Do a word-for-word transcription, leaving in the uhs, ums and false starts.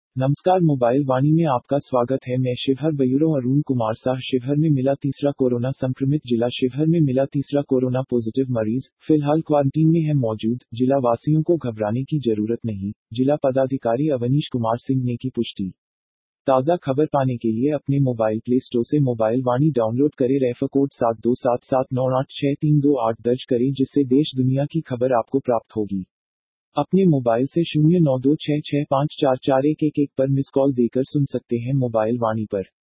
नमस्कार, मोबाइल वाणी में आपका स्वागत है। मैं शिवहर ब्यूरो अरुण कुमार शाह। शिवहर में मिला तीसरा कोरोना संक्रमित जिला शिवहर में मिला तीसरा कोरोना पॉजिटिव मरीज, फिलहाल क्वारंटीन में है मौजूद। जिला वासियों को घबराने की जरूरत नहीं, जिला पदाधिकारी अवनीश कुमार सिंह ने की पुष्टि। ताज़ा खबर पाने के लिए अपने मोबाइल प्ले स्टोर से मोबाइल वाणी डाउनलोड करें। रेफर कोड सात दो सात सात नौ आठ छह तीन दो आठ दर्ज करें, जिससे देश दुनिया की खबर आपको प्राप्त होगी। अपने मोबाइल से शून्य नौ दो छह छह पाँच चार चार एक एक एक पर मिस कॉल देकर सुन सकते हैं मोबाइल वाणी पर।